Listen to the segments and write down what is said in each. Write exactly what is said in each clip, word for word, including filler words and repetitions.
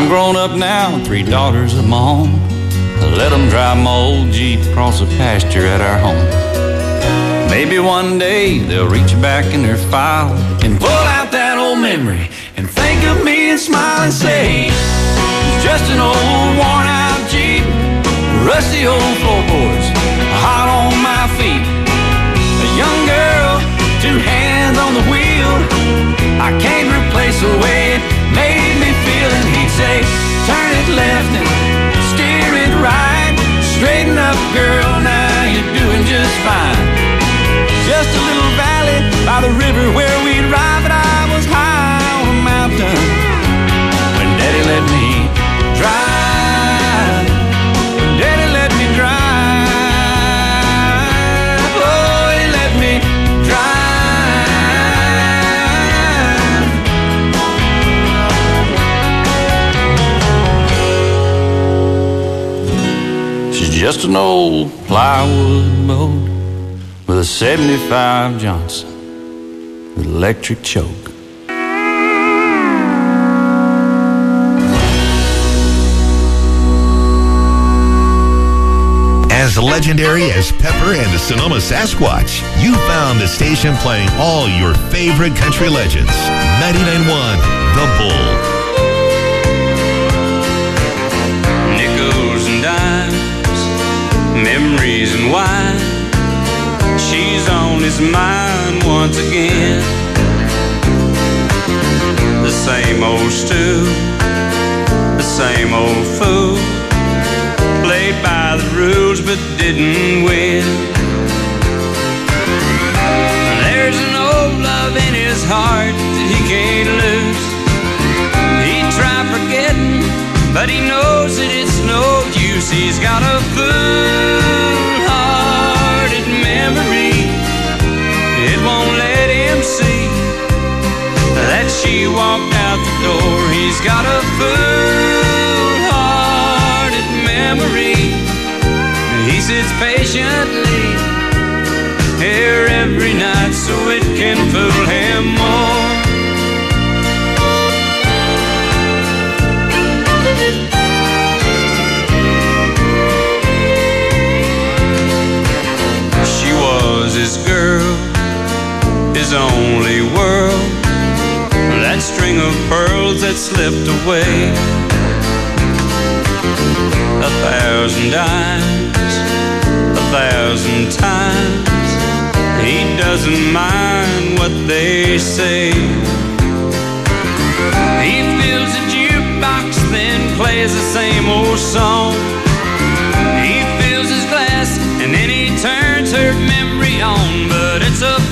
I'm grown up now, three daughters of my own. I let them drive my old Jeep across the pasture at our home. Maybe one day they'll reach back in their file and pull out that old memory and think of me and smile and say, it's just an old worn out Jeep, rusty old floorboards, hot on my feet. A young girl, two hands on the wheel, I can't replace the way it made me feel. And he'd say, turn it left and steer it right, straighten up girl, now you're doing just fine. Just a little valley by the river where we'd ride, but I was high on a mountain when Daddy let me drive. When Daddy let me drive. Oh, he let me drive. She's just an old plywood boat with a seventy-five Johnson with electric choke. As legendary as Pepper and the Sonoma Sasquatch, you found the station playing all your favorite country legends. ninety-nine point one The Bull. Nickels and dimes, memories and wine, she's on his mind once again. The same old stew, the same old fool, played by the rules but didn't win. There's an old love in his heart that he can't lose. He tried forgetting, but he knows that it's no use. He's got a full-hearted memory. It won't let him see that she walked out the door. He's got a full-hearted memory. He sits patiently here every night so it can fool him more. She was his girl, his only world, that string of pearls that slipped away. A thousand dimes, a thousand times, he doesn't mind what they say. He fills a jukebox, then plays the same old song. He fills his glass, and then he turns her memory on. But it's a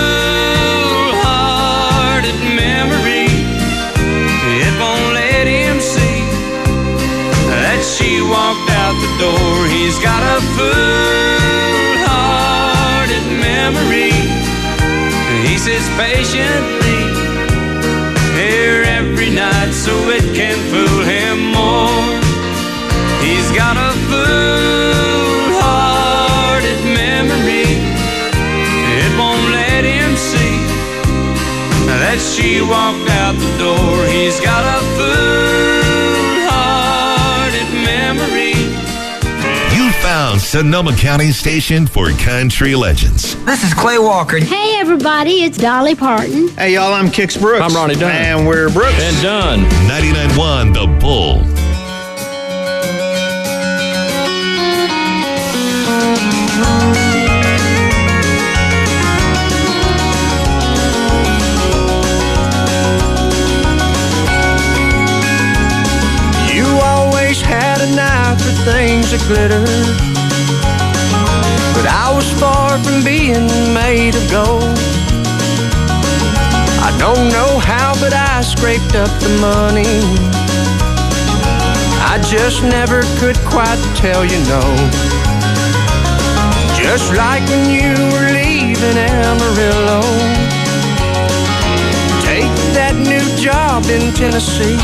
full-hearted memory. It won't let him see that she walked out the door. He's got a full-hearted memory. He sits patiently here every night so it can fool him more. He's got a full-hearted memory. It won't let him see that she walked out the door. He's got a full-hearted memory. You found Sonoma County's station for country legends. This is Clay Walker. Hey, everybody, it's Dolly Parton. Hey, y'all, I'm Kix Brooks. I'm Ronnie Dunn. And we're Brooks. And Dunn. ninety-nine point one The Bull. You always had an eye for things that glitter, but I was far from being made of gold. I don't know how, but I scraped up the money. I just never could quite tell you no. Just like when you were leaving Amarillo, take that new job in Tennessee,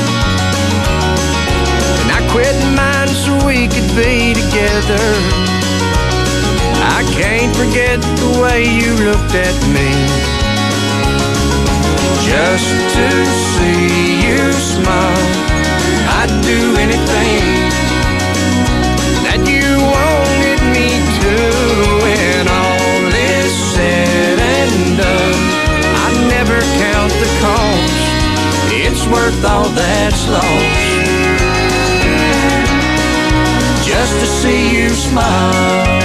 and I quit mine so we could be together. I can't forget the way you looked at me. Just to see you smile, worth all that's lost just to see you smile.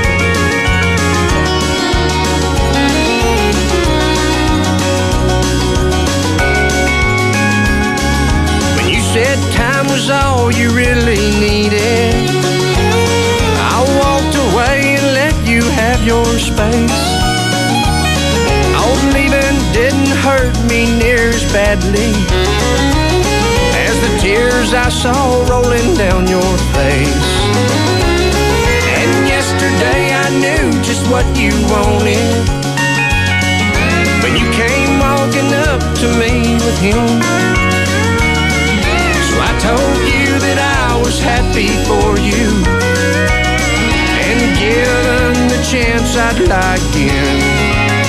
When you said time was all you really needed, I walked away and let you have your space. Old leaving didn't hurt me near as badly as the tears I saw rolling down your face. And yesterday I knew just what you wanted when you came walking up to me with him. So I told you that I was happy for you, and given the chance I'd lie again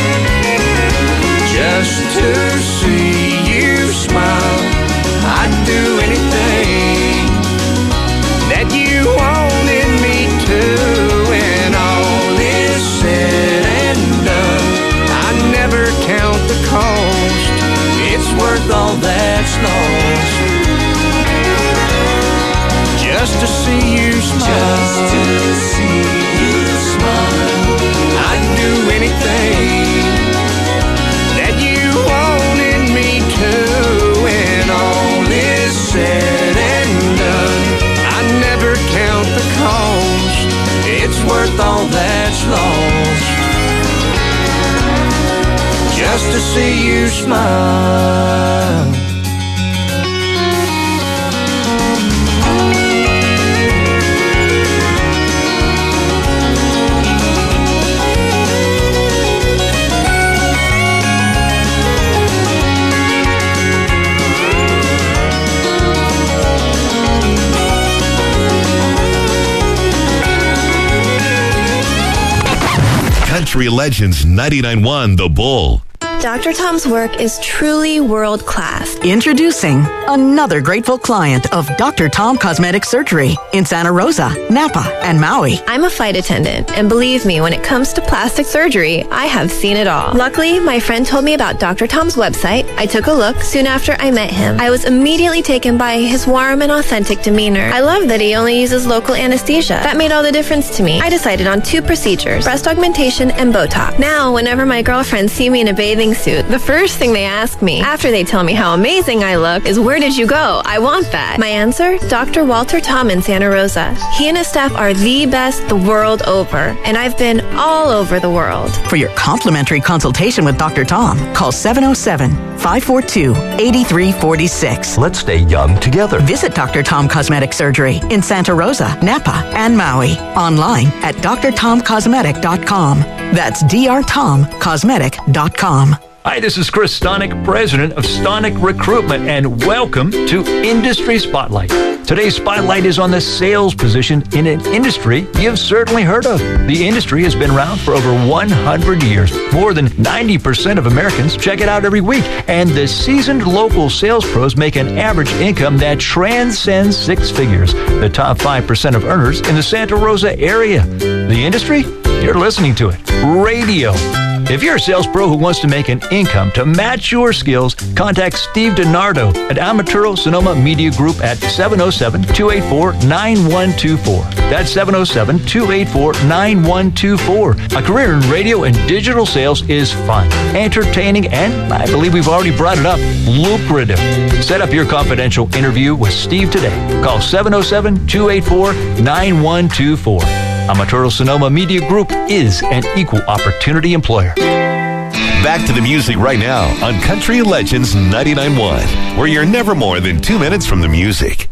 just to see you smile. I'd do anything that you wanted me to. When all is said and done, I never count the cost. It's worth all that's lost just to see you smile. Just to see you smile. I'd do anything that you wanted me to. When all is said and done, I never count the cost. It's worth all that's lost just to see you smile. Country Legends ninety-nine point one The Bull. Doctor Tom's work is truly world-class. Introducing another grateful client of Doctor Tom Cosmetic Surgery in Santa Rosa, Napa, and Maui. I'm a flight attendant, and believe me, when it comes to plastic surgery, I have seen it all. Luckily, my friend told me about Doctor Tom's website. I took a look soon after I met him. I was immediately taken by his warm and authentic demeanor. I love that he only uses local anesthesia. That made all the difference to me. I decided on two procedures, breast augmentation and Botox. Now, whenever my girlfriends see me in a bathing suit, the first thing they ask me, after they tell me how amazing I look, is where did you go? I want that. My answer? Doctor Walter Tom in Santa Rosa. He and his staff are the best the world over, and I've been all over the world. For your complimentary consultation with Doctor Tom, call seven oh seven, five four two, eight three four six. Let's stay young together. Visit Doctor Tom Cosmetic Surgery in Santa Rosa, Napa, and Maui. Online at d r tom cosmetic dot com. That's d r tom cosmetic dot com. Hi, this is Chris Stonick, president of Stonick Recruitment, and welcome to Industry Spotlight. Today's spotlight is on the sales position in an industry you've certainly heard of. The industry has been around for over one hundred years. More than ninety percent of Americans check it out every week, and the seasoned local sales pros make an average income that transcends six figures. The top five percent of earners in the Santa Rosa area. The industry? You're listening to it. Radio. If you're a sales pro who wants to make an income to match your skills, contact Steve DiNardo at Amaturo Sonoma Media Group at seven oh seven, two eight four, nine one two four. That's seven oh seven, two eight four, nine one two four. A career in radio and digital sales is fun, entertaining, and I believe we've already brought it up, lucrative. Set up your confidential interview with Steve today. Call seven oh seven, two eight four, nine one two four. Amaturo Sonoma Media Group is an equal opportunity employer. Back to the music right now on Country Legends ninety-nine point one, where you're never more than two minutes from the music.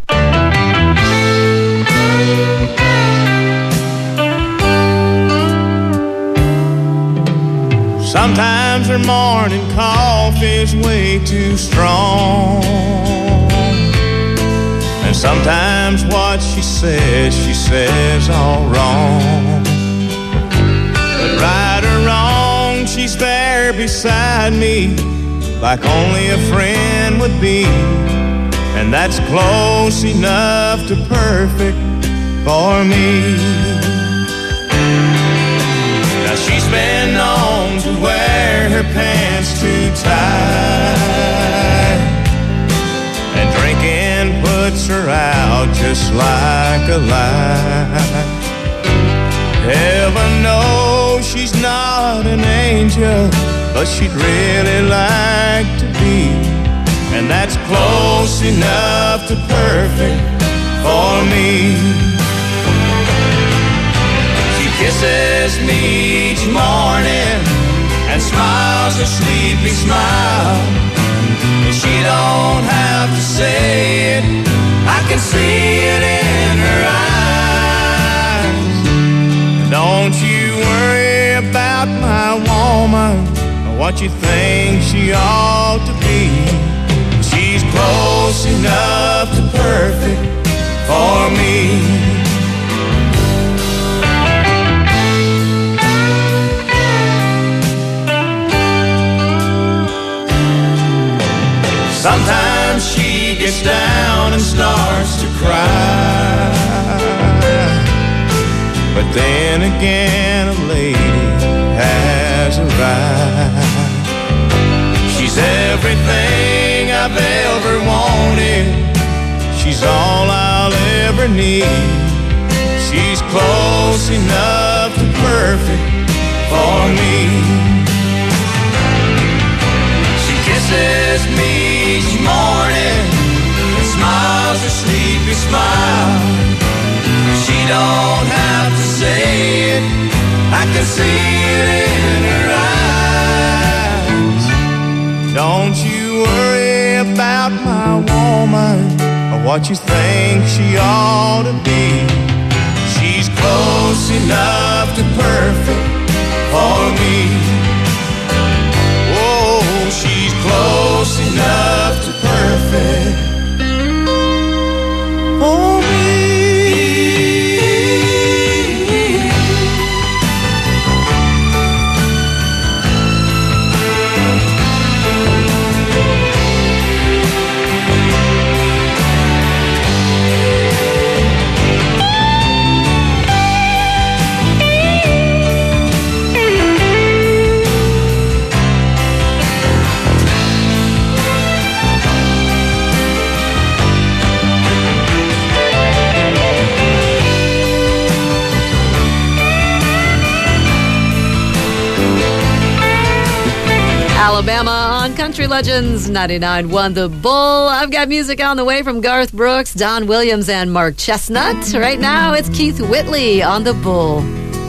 Sometimes her morning coffee's way too strong, and sometimes what she says, she says all wrong. But right or wrong, she's there beside me, like only a friend would be. And that's close enough to perfect for me. Now she's been known to wear her pants too tight, just like a lie. Heaven knows she's not an angel, but she'd really like to be, and that's close enough to perfect for me. She kisses me each morning and smiles a sleepy smile. She don't have to say it, I can see it in her eyes. Don't you worry about my woman, or what you think she ought to be. She's close enough to perfect for me. Sometimes she gets down and starts to cry, but then again a lady has arrived. She's everything I've ever wanted, she's all I'll ever need. She's close enough to perfect for me. She kisses me each morning and smiles a sleepy smile. She don't have to say it, I can see it in her eyes. Don't you worry about my woman, or what you think she ought to be. She's close enough to perfect for me. She's close enough to perfect for me. Alabama on Country Legends ninety-nine point one The Bull. I've got music on the way from Garth Brooks, Don Williams, and Mark Chestnut. Right now, it's Keith Whitley on The Bull.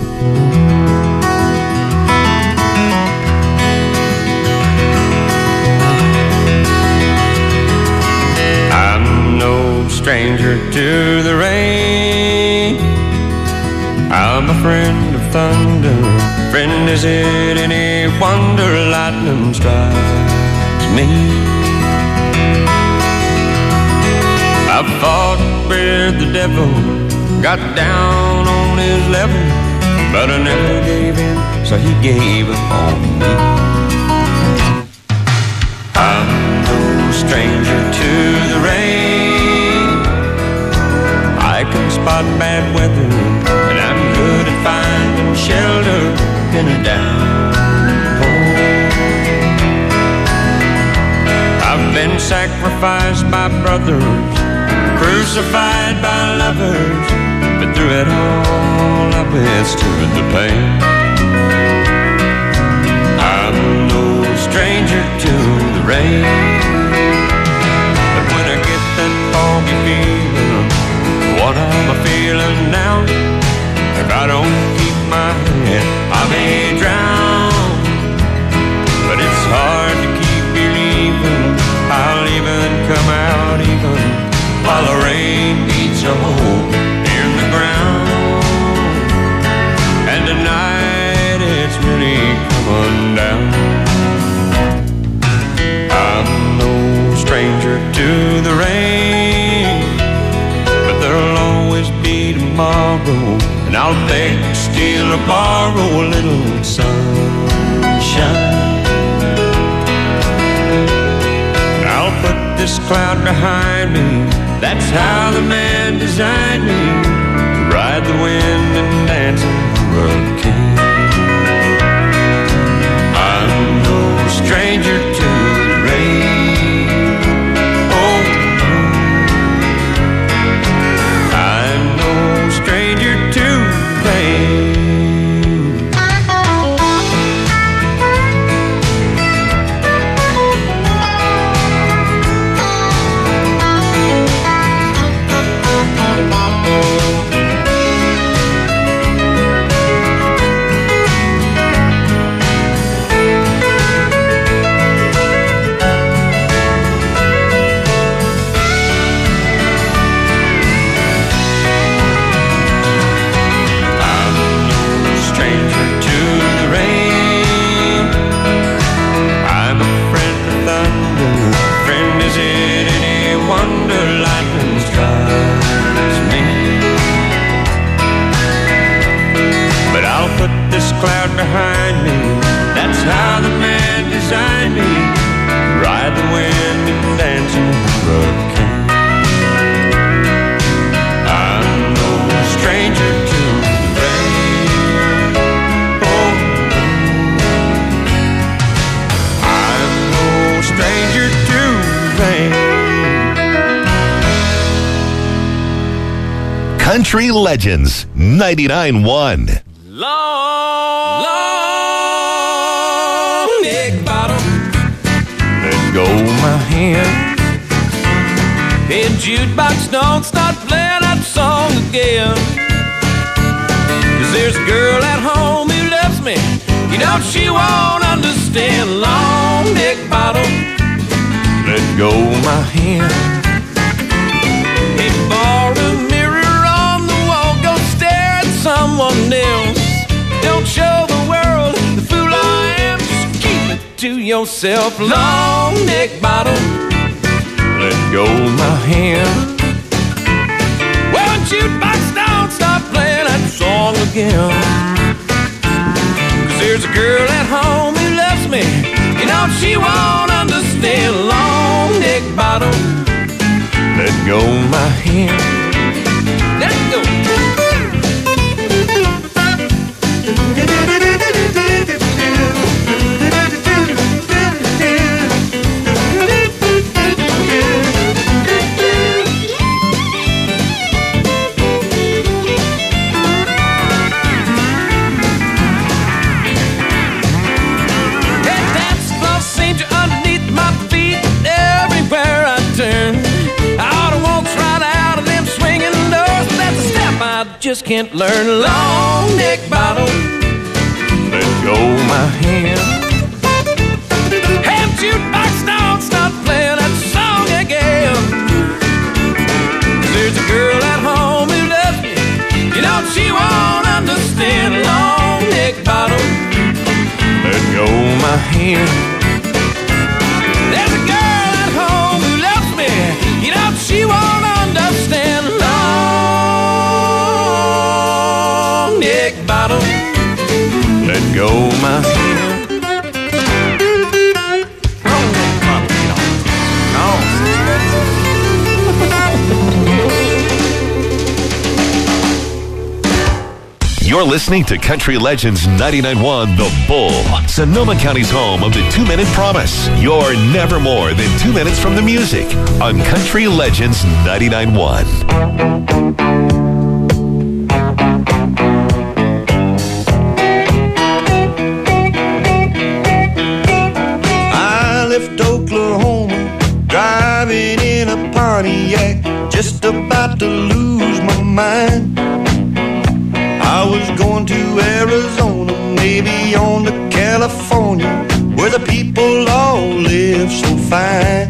I'm no stranger to the rain, I'm a friend of thunder. Friend, is it any wonder lightning strikes me? I fought with the devil, got down on his level, but I never gave in, so he gave up on me. I'm no stranger to the rain, I can spot bad weather, and I'm good at finding shelter in a downpour. I've been sacrificed by brothers, crucified by lovers, but through it all I withstood the pain. I'm no stranger to the rain, but when I get that foggy feeling, what am I feeling now? If I don't keep my head, I may drown. But it's hard to keep believing I'll even come out even while the rain beats a hole in the ground. And tonight it's really coming down. I'm no stranger to the rain, but there'll always be tomorrow, and I'll beg, steal, or borrow a little sunshine. I'll put this cloud behind me, that's how the man designed me, to ride the wind and dance in the hurricane. I'm no stranger to the rain. Oh, Country Legends ninety-nine point one. Long, long neck bottom, let go my hand. Hey, jukebox, don't start playing that song again. Cause there's a girl at home who loves me, you know she won't understand. Long neck bottom, let go my hand. Hey, borrow a mirror on the wall, go stare at someone else. Don't show the world the fool I am, just keep it to yourself. Long neck bottom, let go my hand. Well, jukebox, don't stop playing that song again. Cause there's a girl at home who loves me, you know she won't understand. Long neck bottom, let go my hand. Let it go. Just can't learn. Long neck bottom, let go my hand. Hey, jukebox, don't stop playing that song again. There's a girl at home who loves me, you know she won't understand. Long neck bottom, let go my hand. There's a girl at home who loves me, you know she won't understand. Long neck bottom, let go my hand. You're listening to Country Legends ninety-nine point one The Bull, Sonoma County's home of the two-minute promise. You're never more than two minutes from the music on Country Legends ninety-nine point one. Oklahoma, driving in a Pontiac, just about to lose my mind. I was going to Arizona, maybe on to California, where the people all live so fine.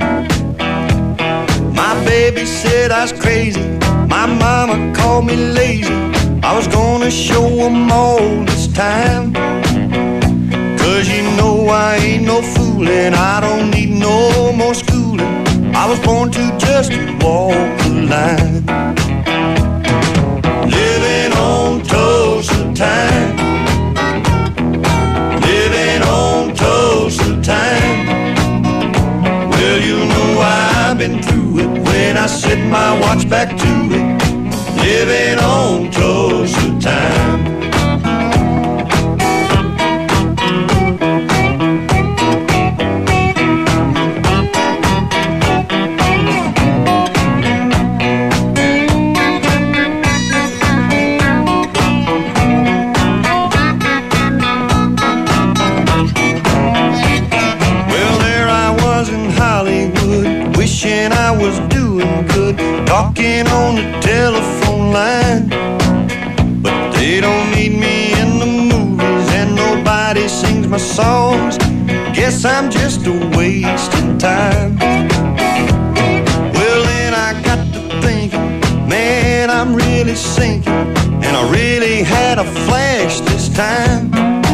My baby said I was crazy, my mama called me lazy. I was gonna show them all this time. Cause you know I ain't no foolin', I don't need no more schooling. I was born to just walk the line. Living on Tulsa time, living on Tulsa time. Well, you know I've been through it when I set my watch back to it. Living on Tulsa time. I was doing good, talking on the telephone line. But they don't need me in the movies, and nobody sings my songs. Guess I'm just a wasting time. Well, then I got to thinking, man, I'm really sinking, and I really had a flash this time.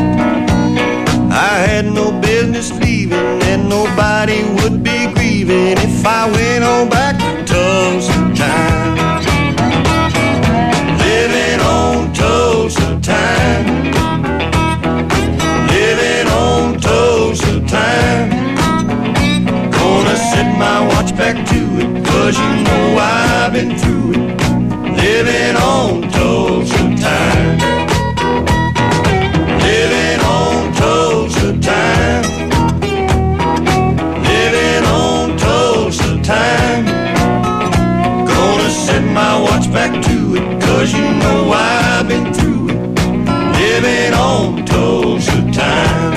I had no business leaving, and nobody would be grieving if I went on back to Tulsa time. Living on Tulsa time, living on Tulsa time. Gonna set my watch back to it, cause you know I've been through it. Living on Tulsa time, living on Tulsa time, living on Tulsa time. Gonna set my watch back to it, cause 'cause you know I've been through it, living on Tulsa time.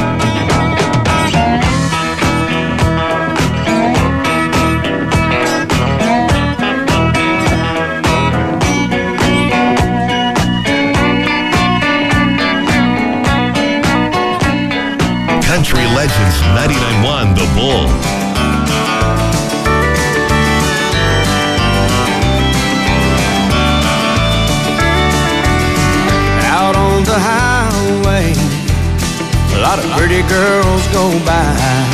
Country Legends ninety-nine point one The Bull. Out on the highway, a lot of pretty girls go by,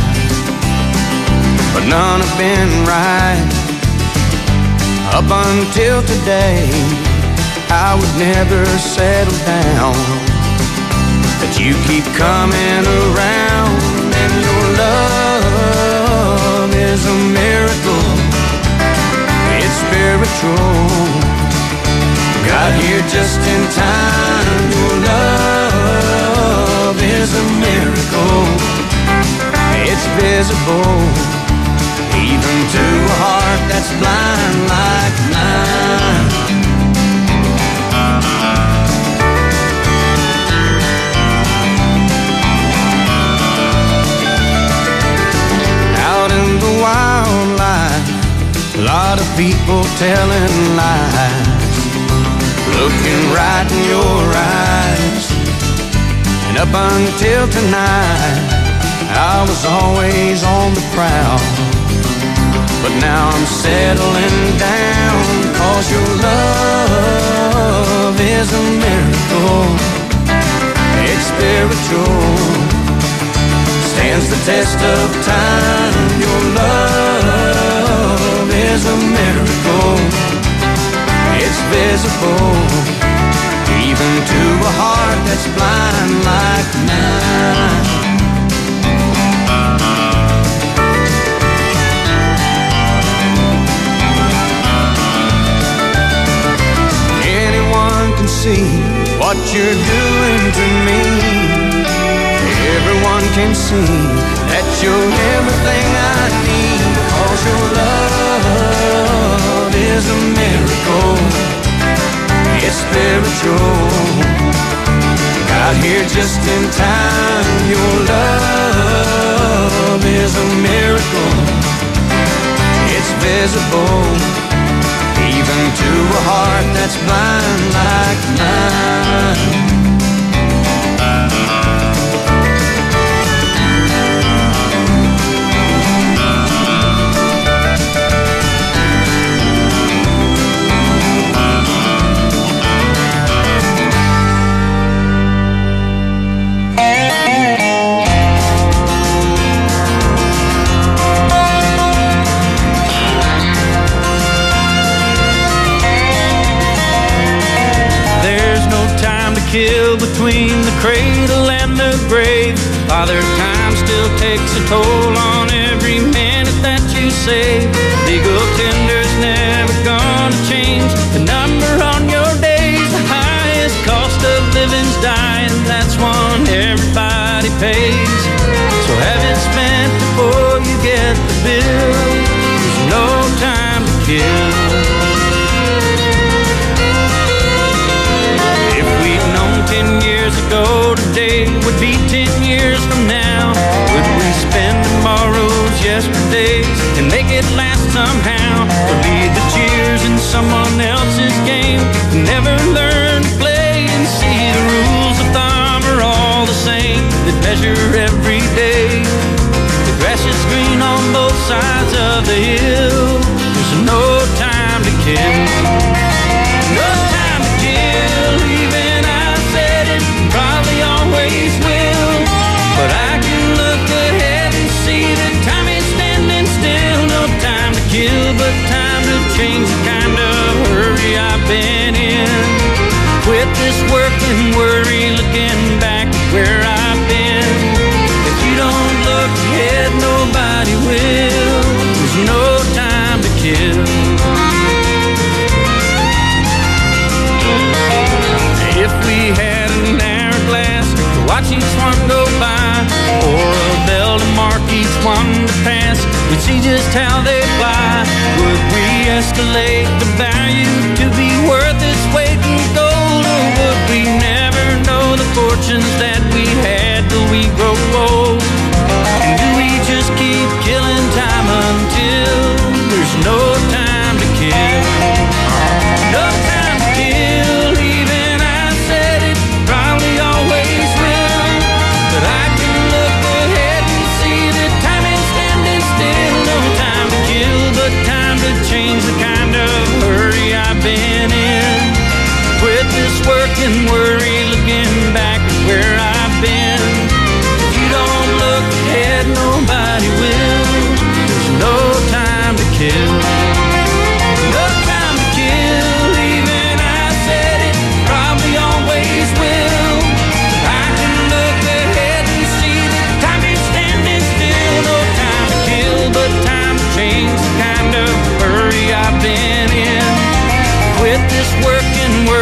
but none have been right. Up until today, I would never settle down, but you keep coming around, and your love is a miracle. It's spiritual. Got here just in time. Your love is a miracle. It's visible, even to a heart that's blind like mine. Out in the wildlife, a lot of people telling lies, looking right in your eyes. And up until tonight, I was always on the prowl, but now I'm settling down, 'cause your love is a miracle. It's spiritual, stands the test of time. Your love is a miracle. It's visible, even to a heart that's blind like mine. Anyone can see what you're doing to me. Everyone can see that you're everything I need, 'cause your love is a miracle. It's spiritual. Got here just in time. Your love is a miracle. It's visible, even to a heart that's blind like mine. Kill between the cradle and the grave. Father time still takes a toll on every minute that you save. Legal tender's never gonna change the number on your days. The highest cost of living's dying, that's one everybody pays. So have it spent before you get the bill. There's no time to kill. Ten years ago today would be ten years from now. Would we spend tomorrow's yesterdays and make it last somehow? Or lead the cheers in someone else's game and never learn to play and see the rules of thumb are all the same, that measure every day. The grass is green on both sides of the hill. There's no time to kill. No time to kill. Even probably always will, but I can look ahead and see that time is standing still. No time to kill, but time to change the kind of hurry I've been in. Quit this work and worry, looking back at where I've been. If you don't look ahead, nobody will. There's no time to kill. If we had an hourglass to watch each one go by, or a bell to mark each one to pass, we'd see just how they fly. Would we escalate the value to be worth its weight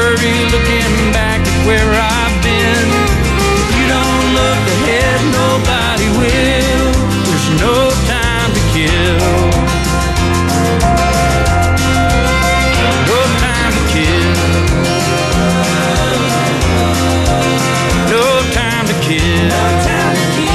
worry looking back at where I've been. If you don't look ahead, nobody will. There's no time to kill. No time to kill. No time to kill. No time to kill.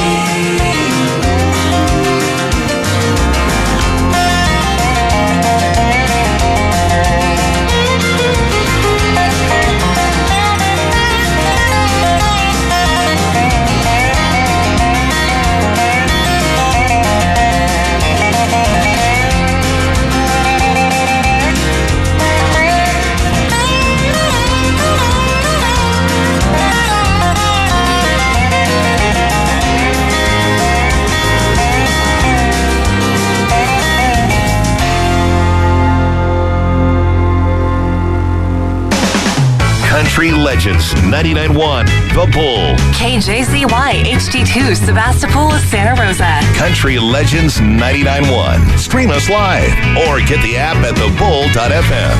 Country Legends ninety-nine point one The Bull. K J Z Y H D two Sebastopol, Santa Rosa. Country Legends ninety-nine point one. Stream us live or get the app at the bull dot f m.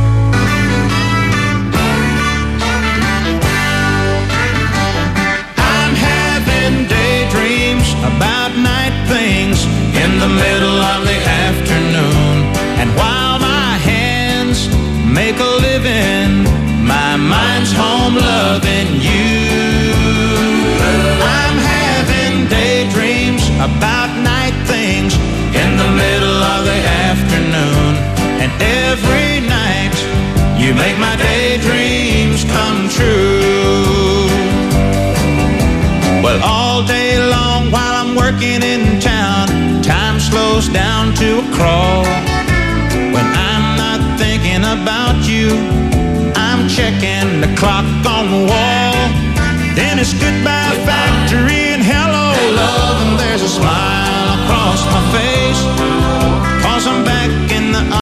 I'm having daydreams about night things in the middle of the afternoon. And while my hands make a living, my mind's home loving you. I'm having daydreams about night things in the middle of the afternoon. And every night you make my daydreams come true. Well, all day long while I'm working in town, time slows down to a crawl. When I'm not thinking about you, I'm checking the clock on the wall. Then it's goodbye